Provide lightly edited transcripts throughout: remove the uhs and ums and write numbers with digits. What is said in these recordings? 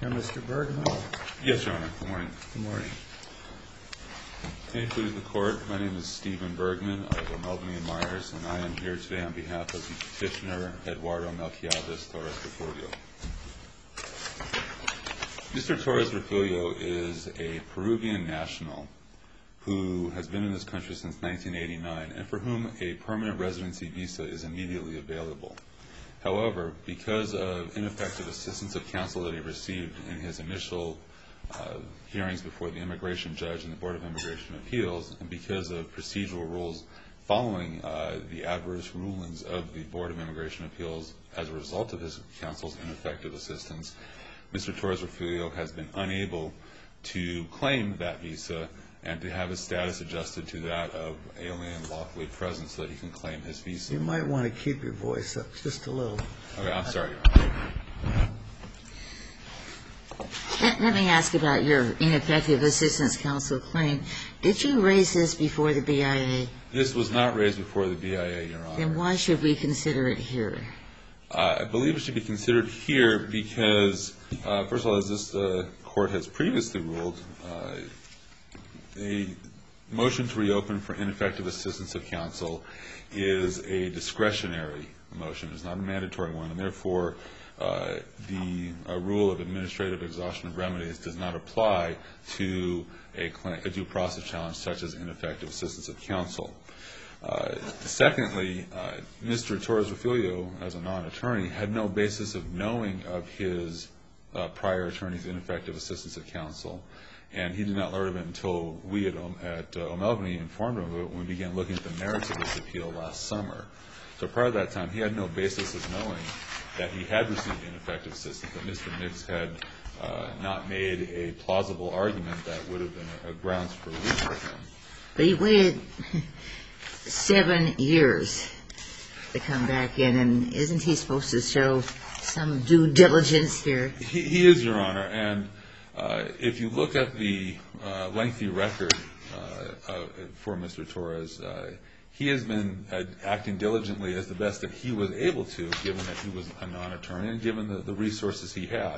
You're Mr. Bergman? Yes, Your Honor. Good morning. Good morning. May it please the Court, my name is Stephen Bergman of Melvin & Myers, and I am here today on behalf of the petitioner, Eduardo Melquiades Torres-Refugio. Mr. Torres-Refugio is a Peruvian national who has been in this country since 1989 and for whom a permanent residency visa is immediately available. However, because of ineffective assistance of counsel that he received in his initial hearings before the immigration judge and the Board of Immigration Appeals, and because of procedural rules following the adverse rulings of the Board of Immigration Appeals as a result of his counsel's ineffective assistance, Mr. Torres-Refugio has been unable to claim that visa and to have his status adjusted to that of alien lawfully present so that he can claim his visa. You might want to keep your voice up just a little. Okay, I'm sorry. Let me ask about your ineffective assistance counsel claim. Did you raise this before the BIA? This was not raised before the BIA, Your Honor. Then why should we consider it here? I believe it should be considered here because, first of all, as this Court has previously ruled, a motion to reopen for ineffective assistance of counsel is a discretionary motion. It's not a mandatory one, and therefore the rule of administrative exhaustion of remedies does not apply to a due process challenge such as ineffective assistance of counsel. Secondly, Mr. Torres-Refugio, as a non-attorney, had no basis of knowing of his prior attorney's ineffective assistance of counsel, and he did not learn of it until we at O'Melveny informed him of it when we began looking at the merits of this appeal last summer. So prior to that time, he had no basis of knowing that he had received ineffective assistance, that Mr. Mix had not made a plausible argument that would have been a grounds for relief for him. But he waited 7 years to come back in, and isn't he supposed to show some due diligence here? He is, Your Honor, and if you look at the lengthy record for Mr. Torres, he has been acting diligently as the best that he was able to, given that he was a non-attorney and given the resources he had.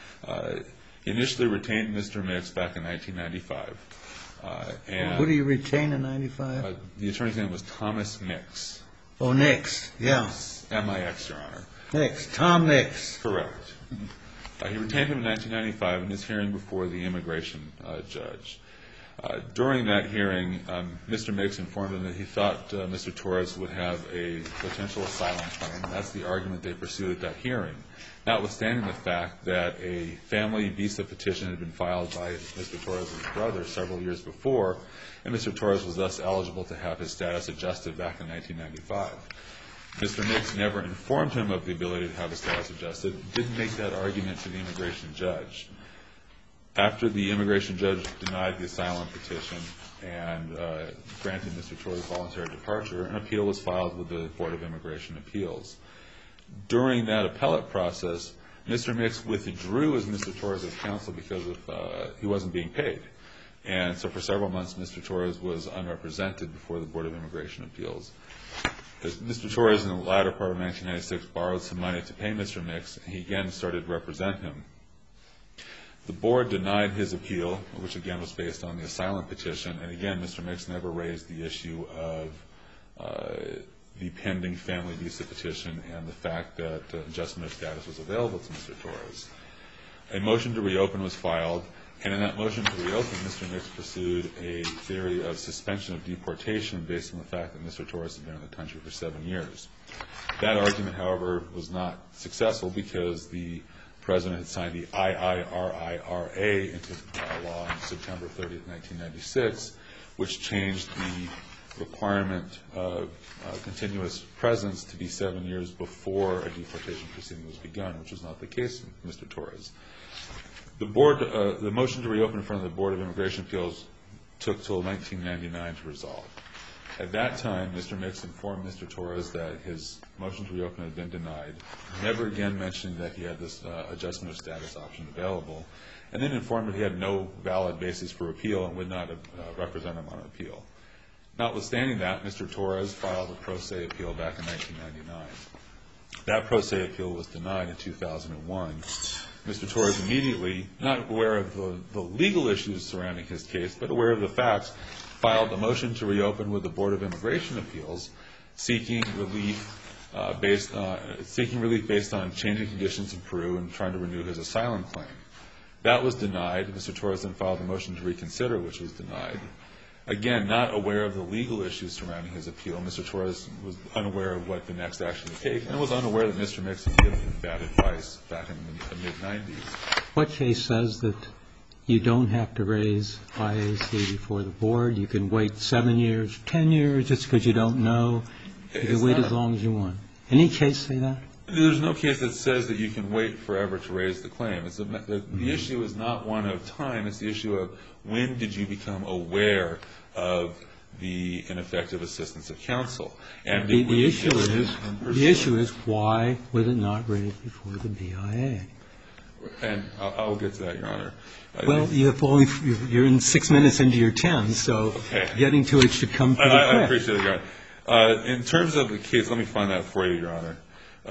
He initially retained Mr. Mix back in 1995. Who do you retain in 95? The attorney's name was Thomas Mix. Oh, Nix, yeah. M-I-X, Your Honor. Nix, Tom Nix. Correct. He retained him in 1995 in his hearing before the immigration judge. During that hearing, Mr. Mix informed him that he thought Mr. Torres would have a potential asylum claim, and that's the argument they pursued at that hearing, notwithstanding the fact that a family visa petition had been filed by Mr. Torres' brother several years before, and Mr. Torres was thus eligible to have his status adjusted back in 1995. Mr. Mix never informed him of the ability to have his status adjusted, didn't make that argument to the immigration judge. After the immigration judge denied the asylum petition and granted Mr. Torres voluntary departure, an appeal was filed with the Board of Immigration Appeals. During that appellate process, Mr. Mix withdrew as Mr. Torres' counsel because he wasn't being paid. And so for several months, Mr. Torres was unrepresented before the Board of Immigration Appeals. Mr. Torres, in the latter part of 1996, borrowed some money to pay Mr. Mix, and he again started to represent him. The board denied his appeal, which again was based on the asylum petition, and again Mr. Mix never raised the issue of the pending family visa petition and the fact that adjustment of status was available to Mr. Torres. A motion to reopen was filed, and in that motion to reopen, Mr. Mix pursued a theory of suspension of deportation based on the fact that Mr. Torres had been in the country for 7 years. That argument, however, was not successful because the President had signed the IIRIRA into law on September 30th, 1996, which changed the requirement of continuous presence to be 7 years before a deportation proceeding was begun, which was not the case with Mr. Torres. The motion to reopen in front of the Board of Immigration Appeals took till 1999 to resolve. At that time, Mr. Mix informed Mr. Torres that his motion to reopen had been denied, never again mentioned that he had this adjustment of status option available, and then informed that he had no valid basis for appeal and would not represent him on appeal. Notwithstanding that, Mr. Torres filed a pro se appeal back in 1999. That pro se appeal was denied in 2001. Mr. Torres immediately, not aware of the legal issues surrounding his case, but aware of the facts, filed a motion to reopen with the Board of Immigration Appeals, seeking relief based on changing conditions in Peru and trying to renew his asylum claim. That was denied. Mr. Torres then filed a motion to reconsider, which was denied. Again, not aware of the legal issues surrounding his appeal, Mr. Torres was unaware of what the next action to take, and was unaware that Mr. Mix had given him bad advice back in the mid-'90s. What case says that you don't have to raise IAC before the board? You can wait 7 years, 10 years, just because you don't know. You can wait as long as you want. Any case say that? There's no case that says that you can wait forever to raise the claim. The issue is not one of time. It's the issue of when did you become aware of the ineffective assistance of counsel. And the issue is why was it not raised before the BIA? And I'll get to that, Your Honor. Well, you're in 6 minutes into your 10, so getting to it should come pretty quick. I appreciate it, Your Honor. In terms of the case, let me find that for you, Your Honor.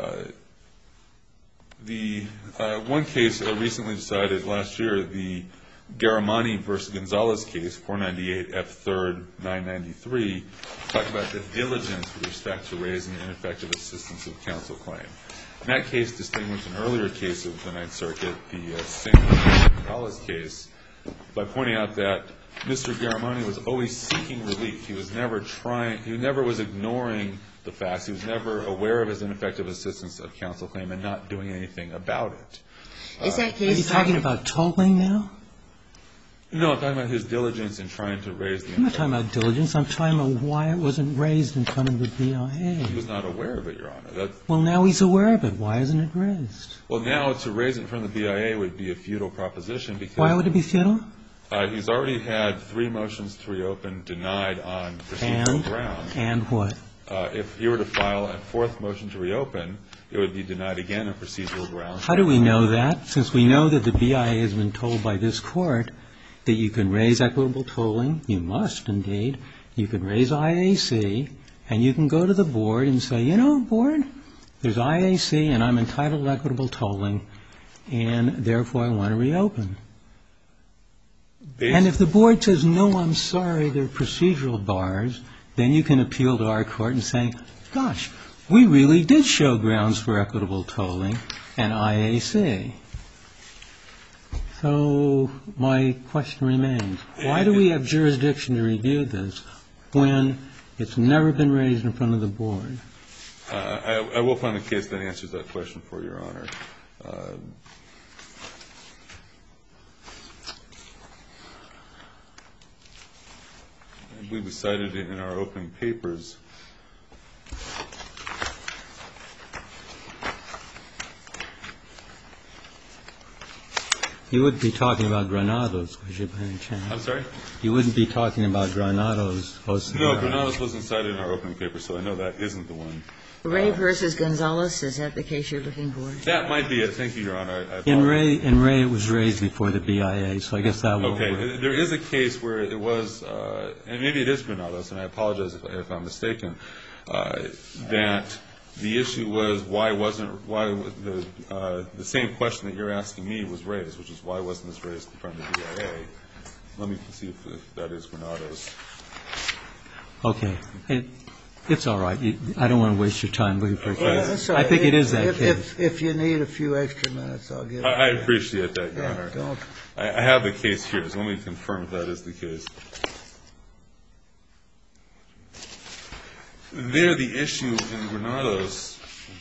The one case recently decided last year, the Garamani v. Gonzalez case, 498 F. 3rd 993, talked about the diligence with respect to raising an ineffective assistance of counsel claim. And that case distinguished an earlier case of the Ninth Circuit, the St. Gonzalez case, by pointing out that Mr. Garamani was always seeking relief. He was never was ignoring the facts. He was never aware of his ineffective assistance of counsel claim and not doing anything about it. Is that case? Are you talking about tolling now? No, I'm talking about his diligence in trying to raise the. I'm not talking about diligence. I'm talking about why it wasn't raised in front of the BIA. He was not aware of it, Your Honor. Well, now he's aware of it. Why isn't it raised? Well, now to raise it in front of the BIA would be a futile proposition because. Why would it be futile? He's already had 3 motions to reopen denied on procedural grounds. And what? If he were to file a 4th motion to reopen, it would be denied again on procedural grounds. How do we know that? Since we know that the BIA has been told by this Court that you can raise equitable tolling, you must indeed, you can raise IAC, and you can go to the board and say, you know, board, there's IAC and I'm entitled to equitable tolling, and therefore I want to reopen. And if the board says, no, I'm sorry, there are procedural bars, then you can appeal to our court and say, gosh, we really did show grounds for equitable tolling and IAC. So my question remains, why do we have jurisdiction to review this when it's never been raised in front of the board? I will find a case that answers that question for Your Honor. I believe we cited it in our opening papers. You wouldn't be talking about Granados, would you, by any chance? I'm sorry? You wouldn't be talking about Granados. No, Granados wasn't cited in our opening papers, so I know that isn't the one. Ray versus Gonzalez, is that the case you're looking for? That might be it. Thank you, Your Honor. In Ray, it was raised before the BIA, so I guess that will work. Okay. There is a case where it was, and maybe it is Granados, and I apologize if I'm mistaken, that the issue was the same question that you're asking me was raised, which is why wasn't this raised in front of the BIA? Let me see if that is Granados. Okay. It's all right. I don't want to waste your time looking for a case. Well, I think it is that case. If you need a few extra minutes, I'll give it. I appreciate that, Your Honor. Don't. I have the case here, so let me confirm if that is the case. There, the issue in Granados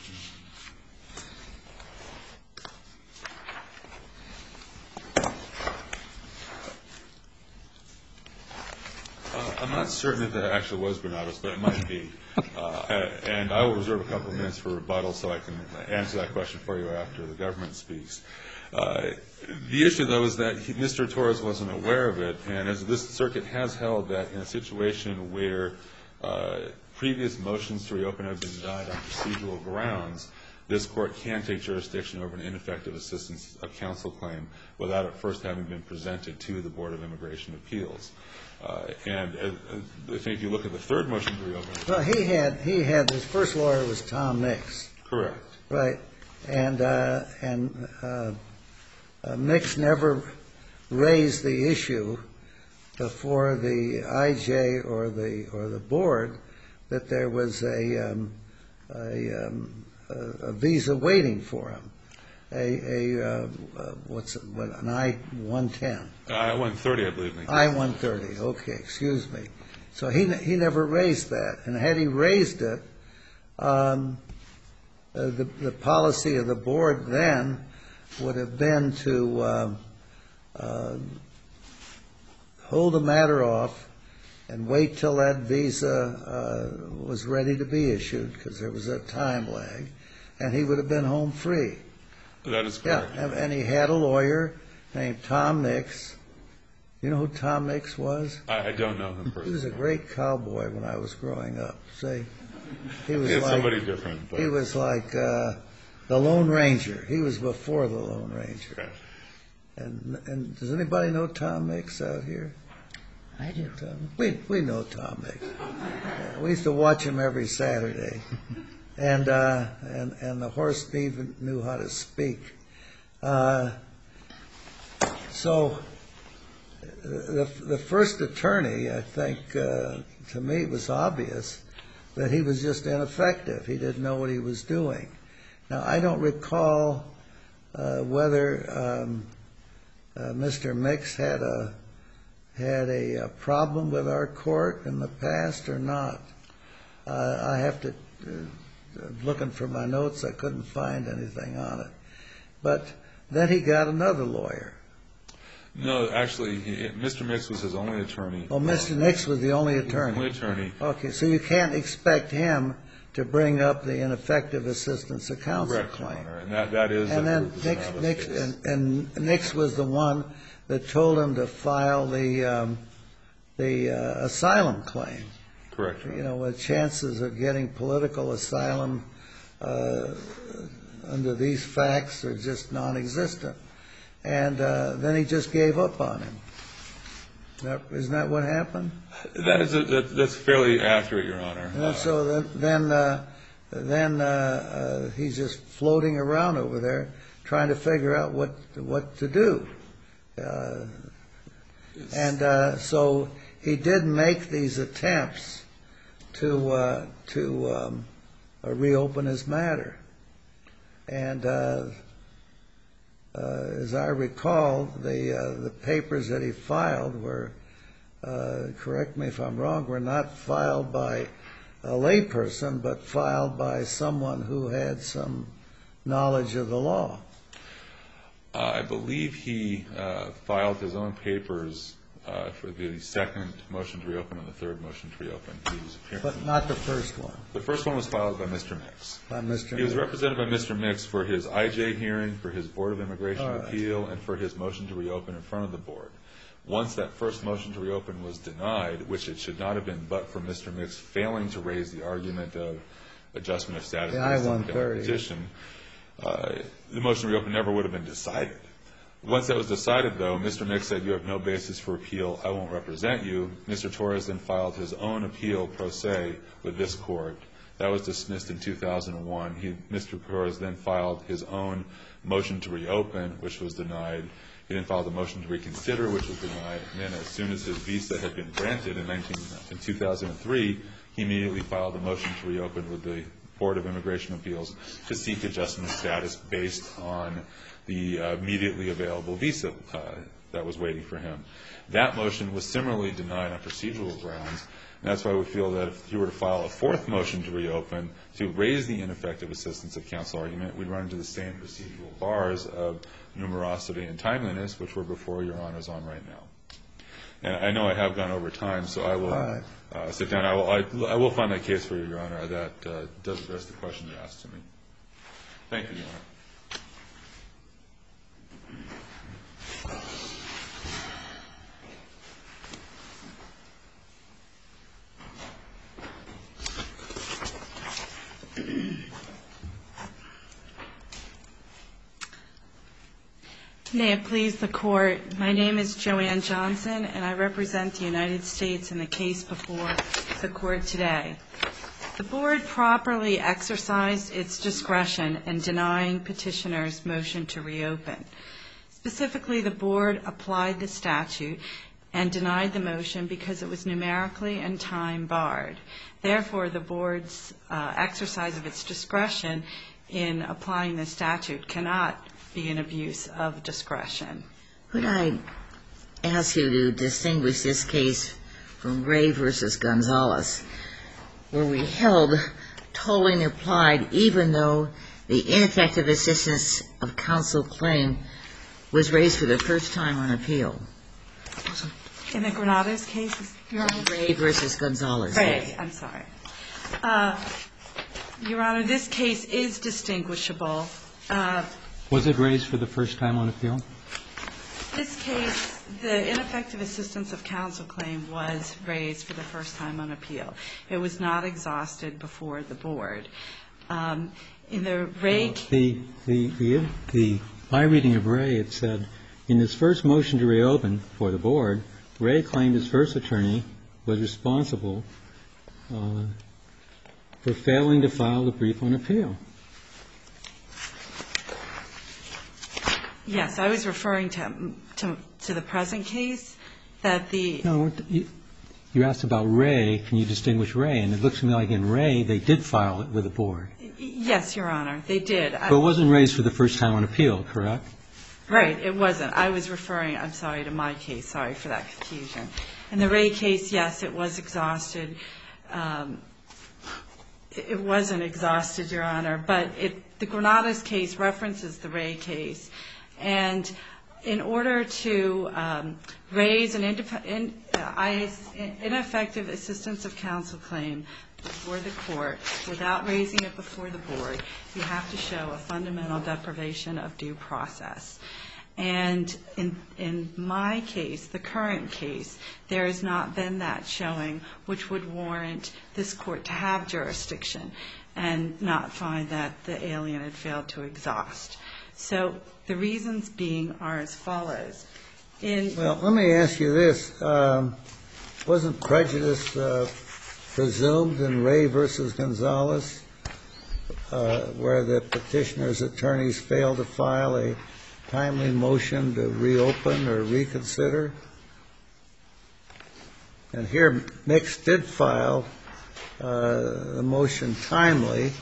I'm not certain if that actually was Granados, but it might be. And I will reserve a couple of minutes for rebuttal so I can answer that question for you after the government speaks. The issue, though, is that Mr. Torres wasn't aware of it, and as this circuit has held that in a situation where previous motions to reopen have been denied on procedural grounds, this court can take jurisdiction over an ineffective assistance of counsel claim without it first having been presented to the Board of Immigration Appeals. And I think if you look at the third motion to reopen. Well, he had his first lawyer was Tom Mix. Correct. Right. And Mix never raised the issue before the IJ or the board that there was a visa waiting for him. What's it, an I-110? I-130, I believe. I-130. Okay, excuse me. So he never raised that, and had he raised it, the policy of the board then would have been to hold the matter off and wait till that visa was ready to be issued, because there was a time lag, and he would have been home free. That is correct. Yeah, and he had a lawyer named Tom Mix. You know who Tom Mix was? I don't know him personally. He was a great cowboy when I was growing up. See, he was It's like somebody different. But. He was like the Lone Ranger. He was before the Lone Ranger. Okay. And does anybody know Tom Mix out here? I do. We know Tom Mix. We used to watch him every Saturday, and the horse even knew how to speak. So the first attorney, I think, to me, it was obvious that he was just ineffective. He didn't know what he was doing. Now, I don't recall whether Mr. Mix had a problem with our court in the past or not. I have to, looking for my notes, I couldn't find anything on it. But then he got another lawyer. No, actually, Mr. Mix was his only attorney. Oh, Mr. Mix was the only attorney. Only attorney. Okay, so you can't expect him to bring up the ineffective assistance of counsel claim. Correct, and that is. And then Nix was the one that told him to file the asylum claim. Correct. You know, with chances of getting political asylum under these facts are just non-existent. And then he just gave up on him. Isn't that what happened? That's fairly accurate, Your Honor. And so then he's just floating around over there trying to figure out what to do. And so he did make these attempts to reopen his matter. And as I recall, the papers that he filed were, correct me if I'm wrong, were not filed by a layperson, but filed by someone who had some knowledge of the law. I believe he filed his own papers for the second motion to reopen and the third motion to reopen. But not the first one. The first one was filed by Mr. Mix. He was represented by Mr. Mix for his IJ hearing, for his Board of Immigration Appeal, and for his motion to reopen in front of the board. Once that first motion to reopen was denied, which it should not have been but for Mr. Mix failing to raise the argument of adjustment of status based on the petition, the motion to reopen never would have been decided. Once that was decided, though, Mr. Mix said, "You have no basis for appeal. I won't represent you." Mr. Torres then filed his own appeal pro se with this court. That was dismissed in 2001. Mr. Torres then filed his own motion to reopen, which was denied. He then filed a motion to reconsider, which was denied. And then as soon as his visa had been granted in 2003, he immediately filed a motion to reopen with the Board of Immigration Appeals to seek adjustment of status based on the immediately available visa that was waiting for him. That motion was similarly denied on procedural grounds. And that's why we feel that if he were to file a fourth motion to reopen to raise the ineffective assistance of counsel argument, we'd run into the same procedural bars of numerosity and timeliness, which we're before Your Honors on right now. And I know I have gone over time, so I will sit down. I will find that case for you, Your Honor, that does address the question you asked to me. Thank you, Your Honor. May it please the Court, my name is Joanne Johnson, and I represent the United States in the case before the Court today. The Board properly exercised its discretion in denying petitioner's motion to reopen. Specifically, the board applied the statute and denied the motion because it was numerically and time barred. Therefore, the board's exercise of its discretion in applying the statute cannot be an abuse of discretion. Could I ask you to distinguish this case from Ray versus Gonzalez, where we held tolling applied even though the ineffective assistance of counsel claim was raised for the first time on appeal? In the Granados case, Your Honor? Ray versus Gonzalez. Ray, I'm sorry. Your Honor, this case is distinguishable. Was it raised for the first time on appeal? This case, the ineffective assistance of counsel claim was raised for the first time on appeal. It was not exhausted before the board. In the Ray case, my reading of Ray, it said, in his first motion to reopen for the board, Ray claimed his first attorney was responsible for failing to file the brief on appeal. yes, I was referring to the present case that the No, you asked about Ray. Can you distinguish Ray? And it looks to me like in Ray they did file it with the board. Yes, Your Honor, they did. But it wasn't raised for the first time on appeal, correct? Right, it wasn't. I was referring, I'm sorry, to my case. Sorry for that confusion. In the Ray case, yes, it was exhausted. It wasn't exhausted, Your Honor, but the Granados case references the Ray case. And in order to raise an ineffective assistance of counsel claim before the court without raising it before the board, you have to show a fundamental deprivation of due process. And in my case, the current case, there has not been that showing, which would warrant this court to have jurisdiction and not find that the alien had failed to exhaust. So the reasons being are as follows. Well, let me ask you this. Wasn't prejudice presumed in Ray versus Gonzalez, where the petitioner's attorneys failed to file a timely motion to reopen or reconsider? And here, Mix did file a motion timely,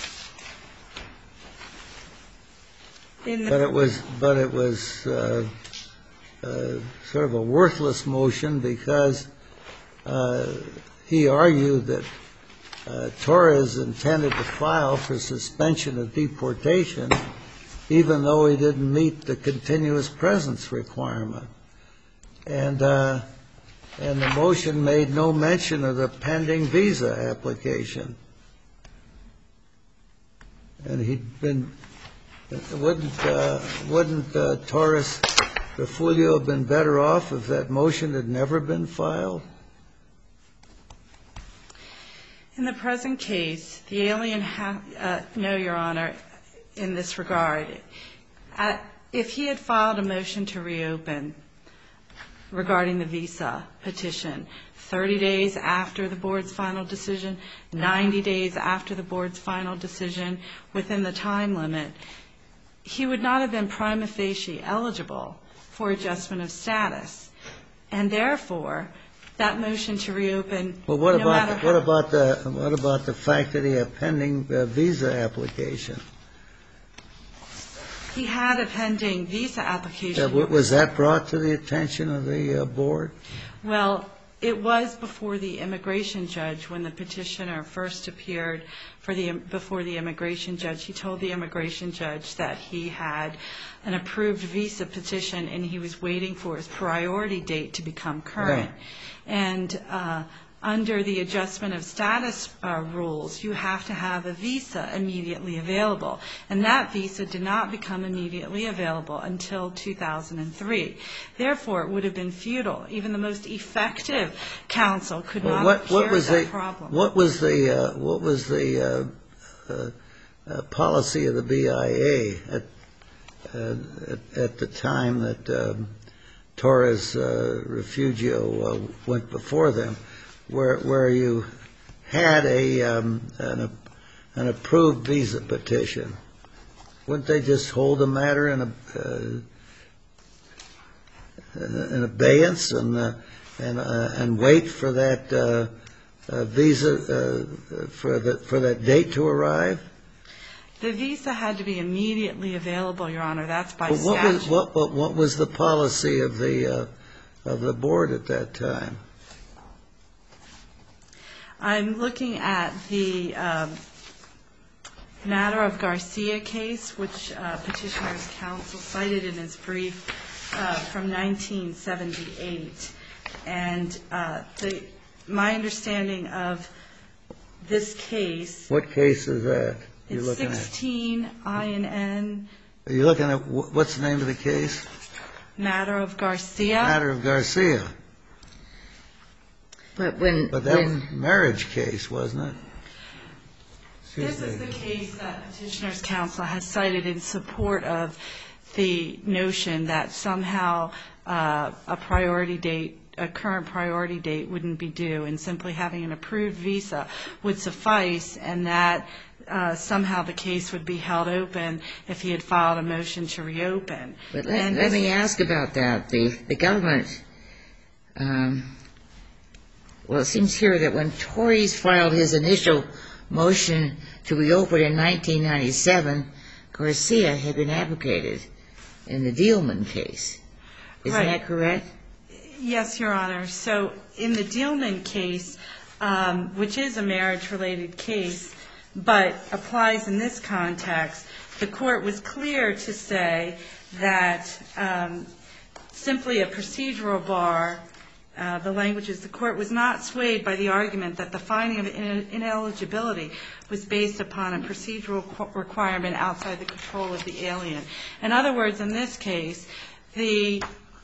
but it was sort of a worthless motion because he argued that Torres intended to file for suspension of deportation even though he didn't meet the continuous presence requirement. And the motion made no mention of the pending visa application. And wouldn't Torres Refugio have been better off if that motion had never been filed? In the present case, the alien no, Your Honor, in this regard, if he had filed a motion to reopen regarding the visa petition 30 days after the board's final decision, 90 days after the board's final decision, within the time limit, he would not have been prima facie eligible for adjustment of status. And therefore, that motion to reopen, well, what about the fact that he had pending visa application? He had a pending visa application. Was that brought to the attention of the board? Well, it was before the immigration judge when the petitioner first appeared before the immigration judge. He told the immigration judge that he had an approved visa petition and he was waiting for his priority date to become current. Yeah. And under the adjustment of status rules, you have to have a visa immediately available. And that visa did not become immediately available until 2003. Therefore, it would have been futile. Even the most effective counsel could not cure that problem. What was the policy of the BIA at the time that Torres Refugio went before them, where you had an approved visa petition? Wouldn't they just hold the matter in abeyance and wait for that visa for that date to arrive? The visa had to be immediately available, Your Honor. That's by But statute. what was the policy of the board at that time? I'm looking at the matter of Garcia case, which Petitioner's counsel cited in his brief from 1978. And my understanding of this case. What case is that? It's 16 INN. Are you looking at what's the name of the case? Matter of Garcia. Matter of Garcia. But that was a marriage case, wasn't it? This is the case that Petitioner's counsel has cited in support of the notion that somehow a current priority date wouldn't be due, and simply having an approved visa would suffice, and that somehow the case would be held open if he had filed a motion to reopen. But let me ask about that. The government, well, it seems here that when Torres filed his initial motion to reopen in 1997, Garcia had been abrogated in the Dielman case. Isn't that correct? Yes, Your Honor. So in the Dielman case, which is a marriage-related case, but applies in this context, the court was clear to say that simply a procedural bar, the language is the court was not swayed by the argument that the finding of ineligibility was based upon a procedural requirement outside the control of the alien. In other words, in this case, the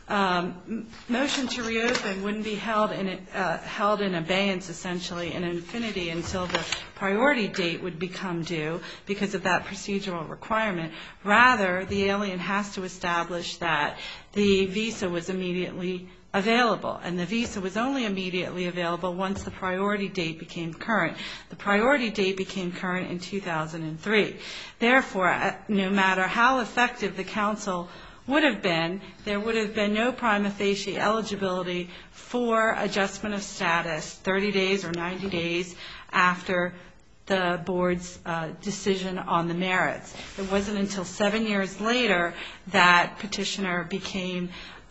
motion to reopen wouldn't be held in abeyance, essentially, in infinity until the priority date would become due because of that procedural requirement. Rather, the alien has to establish that the visa was immediately available, and the visa was only immediately available once the priority date became current. The priority date became current in 2003. Therefore, no matter how effective the counsel would have been, there would have been no prima facie eligibility for adjustment of status 30 days or 90 days after the board's decision on the merits. It wasn't until 7 years later that petitioner became,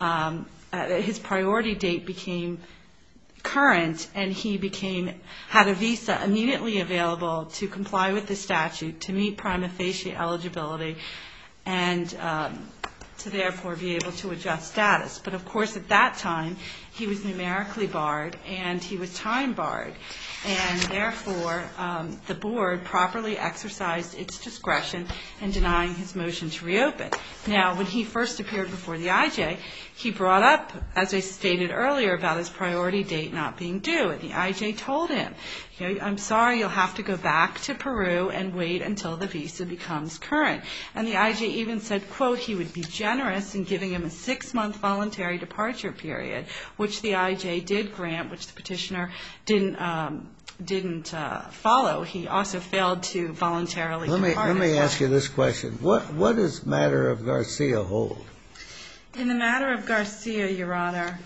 his priority date became current, and he had a visa immediately available to comply with the statute, to meet prima facie eligibility, and to therefore be able to adjust status. But of course, at that time, he was numerically barred and he was time barred, and therefore the board properly exercised its discretion in denying his motion to reopen. Now, when he first appeared before the IJ, he brought up, as I stated earlier, about his priority date not being due, and the IJ told him, I'm sorry, you'll have to go back to Peru and wait until the visa becomes current. And the IJ even said, quote, he would be generous in giving him a 6-month voluntary departure period, which the IJ did grant, which the petitioner didn't follow. He also failed to voluntarily depart. Let me ask you this question. What does matter of Garcia hold? In the matter of Garcia, Your Honor,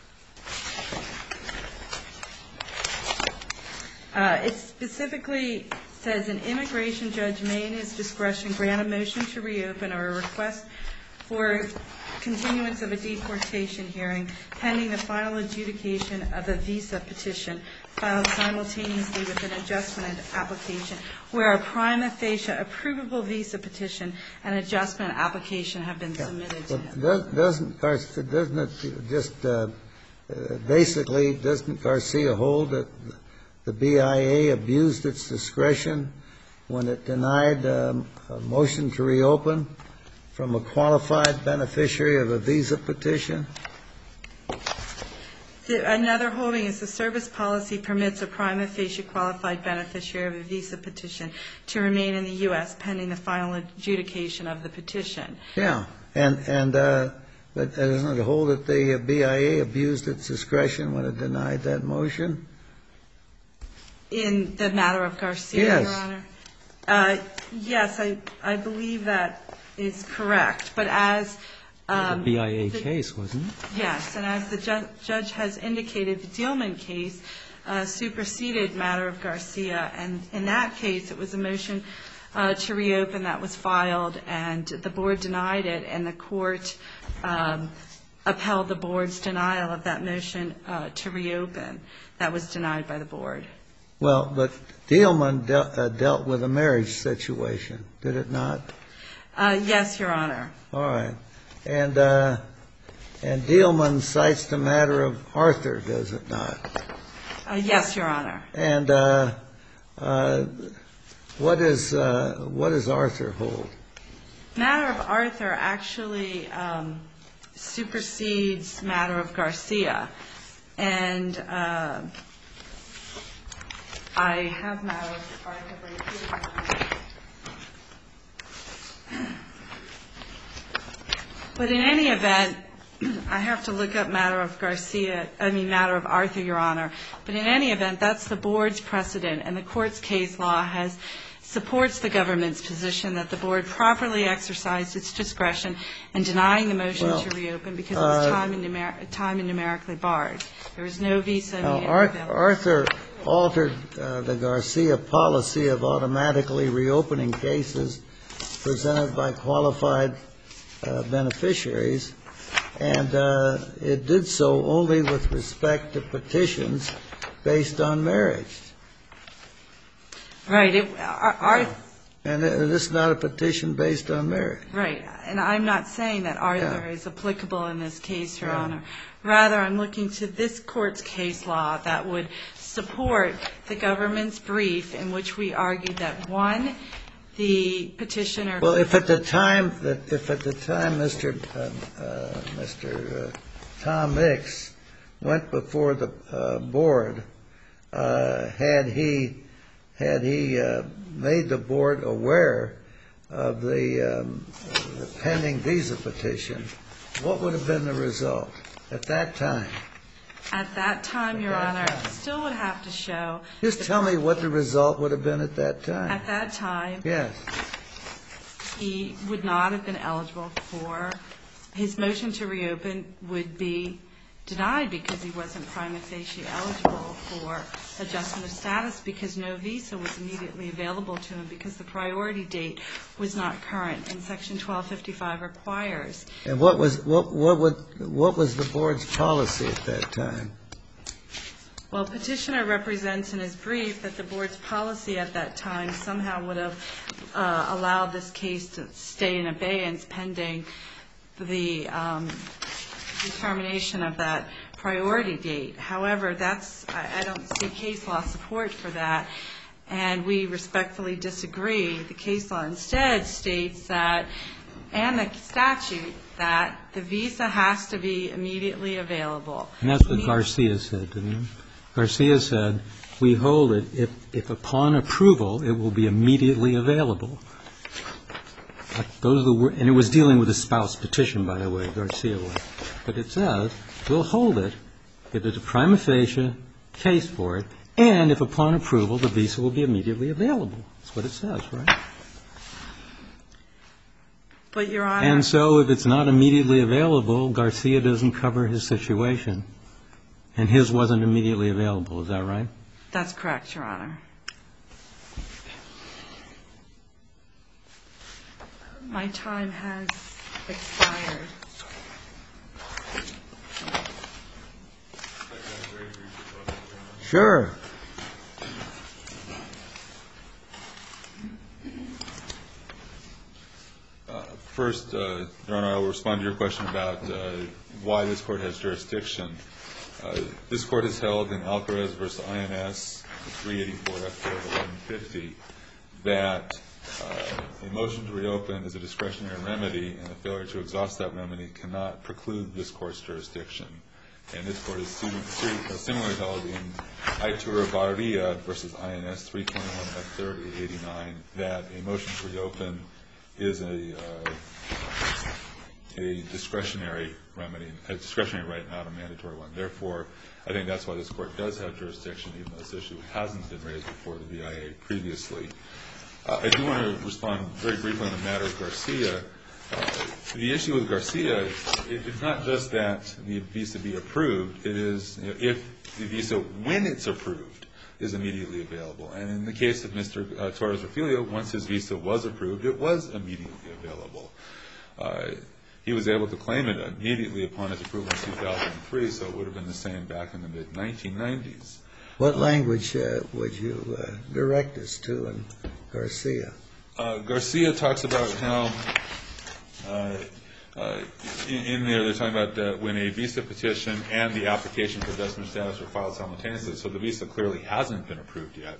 it specifically says an immigration judge may in his discretion grant a motion to reopen or a request for continuance of a deportation hearing pending the final adjudication of a visa petition filed simultaneously with an adjustment application where a prima facie approvable visa petition and adjustment application have been submitted to him. Doesn't Garcia hold that the BIA abused its discretion when it denied a motion to reopen from a qualified beneficiary of a visa petition? Another holding is the service policy permits a prima facie qualified beneficiary of a visa petition to remain in the U.S. pending the final adjudication of the petition. Yeah, but doesn't it hold that the BIA abused its discretion when it denied that motion? In the matter of Garcia, Your Honor? Yes, I believe that is correct. But as The BIA case, wasn't it? Yes, and as the judge has indicated, the Dealman case superseded matter of Garcia, and in that case it was a motion to reopen that was filed, and the board denied it, and the court upheld the board's denial of that motion to reopen. That was denied by the board. Well, but Dealman dealt with a marriage situation, did it not? Yes, Your Honor. All right. And Dealman cites the matter of Arthur, does it not? Yes, Your Honor. And what does Arthur hold? Matter of Arthur actually supersedes matter of Garcia, and I have matter of Arthur right here. But in any event, I have to look up matter of Arthur, Your Honor. But in any event, that's the board's precedent, and the court's case law supports the government's position that the board properly exercised its discretion in denying the motion to reopen because it was time and numerically barred. There was no visa immediately available. Arthur altered the Garcia policy of automatically reopening cases presented by qualified beneficiaries, and it did so only with respect to petitions based on marriage. Right. And this is not a petition based on marriage. Right. And I'm not saying that Arthur is applicable in this case, Your Honor. Rather, I'm looking to this court's case law that would support the government's brief in which we argued that, one, the petitioner. Well, if at the time Mr. Tom Mix went before the board, had he made the board aware of the pending visa petition, what would have been the result at that time? At that time, Your Honor, still would have to show. Just tell me what the result would have been at that time. At that time. Yes. He would not have been eligible for his motion to reopen would be denied because he wasn't prima facie eligible for adjustment of status because no visa was immediately available to him because the priority date was not current, and Section 1255 requires. And what was the board's policy at that time? Well, petitioner represents in his brief that the board's policy at that time somehow would have allowed this case to stay in abeyance pending the determination of that priority date. However, I don't see case law support for that, and we respectfully disagree. The case law instead states that, and the statute, that the visa has to be immediately available. And that's what Garcia said, didn't it? Garcia said, we hold it if upon approval it will be immediately available. Those are the words, and it was dealing with a spouse petition, by the way, Garcia was. But it says, we'll hold it if there's a prima facie case for it, and if upon approval the visa will be immediately available. That's what it says, right? But, Your Honor. And so if it's not immediately available, Garcia doesn't cover his situation, and his wasn't immediately available. Is that right? That's correct, Your Honor. My time has expired. Sure. First, Your Honor, I will respond to your question about why this Court has jurisdiction. This Court has held in Alcarez v. INS 384 F. 1150 that a motion to reopen is a discretionary remedy, and a failure to exhaust that remedy cannot preclude this Court's jurisdiction. And this Court has similarly held in Itura Barria v. INS 321 F. 3089 that a motion to reopen is a discretionary remedy, a discretionary right, not a mandatory one. Therefore, I think that's why this Court does have jurisdiction, even though this issue hasn't been raised before the BIA previously. I do want to respond very briefly on the matter of Garcia. The issue with Garcia, it's not just that the visa be approved. It is if the visa, when it's approved, is immediately available. And in the case of Mr. Torres-Refugio, once his visa was approved, it was immediately available. He was able to claim it immediately upon his approval in 2003, so it would have been the same back in the mid-1990s. What language would you direct us to in Garcia? Garcia talks about how in there they're talking about when a visa petition and the application for adjustment status are filed simultaneously, so the visa clearly hasn't been approved yet,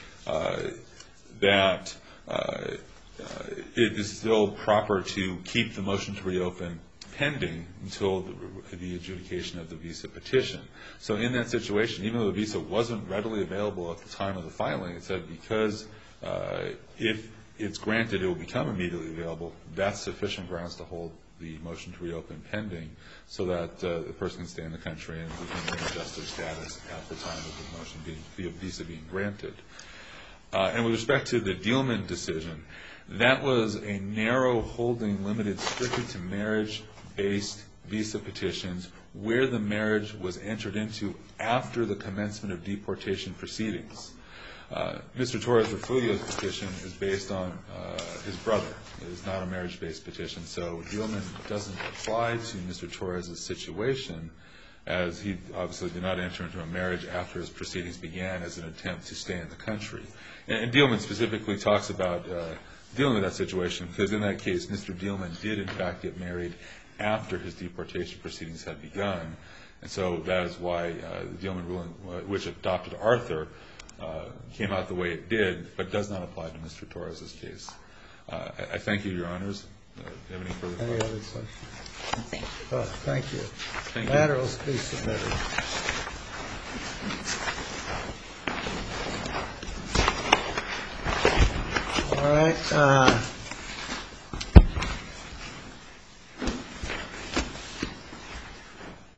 that it is still proper to keep the motion to reopen pending until the adjudication of the visa petition. So in that situation, even though the visa wasn't readily available at the time of the filing, it said because if it's granted, it will become immediately available. That's sufficient grounds to hold the motion to reopen pending so that the person can stay in the country and begin adjusted status at the time of the motion the visa being granted. And with respect to the Dielman decision, that was a narrow holding limited strictly to marriage-based visa petitions where the marriage was entered into after the commencement of deportation proceedings. Mr. Torres-Refugio's petition is based on his brother. It is not a marriage-based petition, so Dielman doesn't apply to Mr. Torres' situation, as he obviously did not enter into a marriage after his proceedings began as an attempt to stay in the country. And Dielman specifically talks about dealing with that situation, because in that case, Mr. Dielman did in fact get married after his deportation proceedings had begun, and so that is why the Dielman ruling, which adopted Arthur, came out the way it did, but does not apply to Mr. Torres' case. I thank you, Your Honors. Do you have any further questions? Any other questions? Thank you. Thank you. Matter will be submitted. All right.